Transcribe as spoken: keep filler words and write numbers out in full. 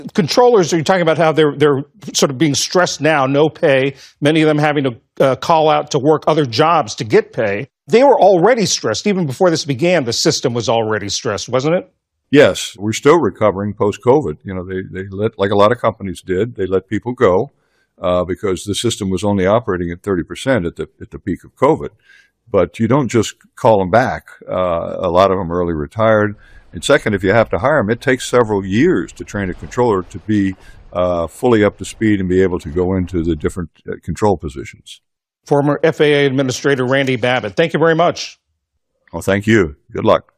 Controllers, are you talking about how they're they're sort of being stressed now, no pay, many of them having to uh, call out to work other jobs to get pay. They were already stressed. Even before this began, the system was already stressed, wasn't it? Yes, we're still recovering post-COVID. You know, they, they let, like a lot of companies did, they let people go uh, because the system was only operating at thirty percent at the at the peak of COVID. But you don't just call them back. Uh, a lot of them early retired. And second, if you have to hire them, it takes several years to train a controller to be uh, fully up to speed and be able to go into the different uh, control positions. Former F A A Administrator Randy Babbitt, thank you very much. Well, thank you. Good luck.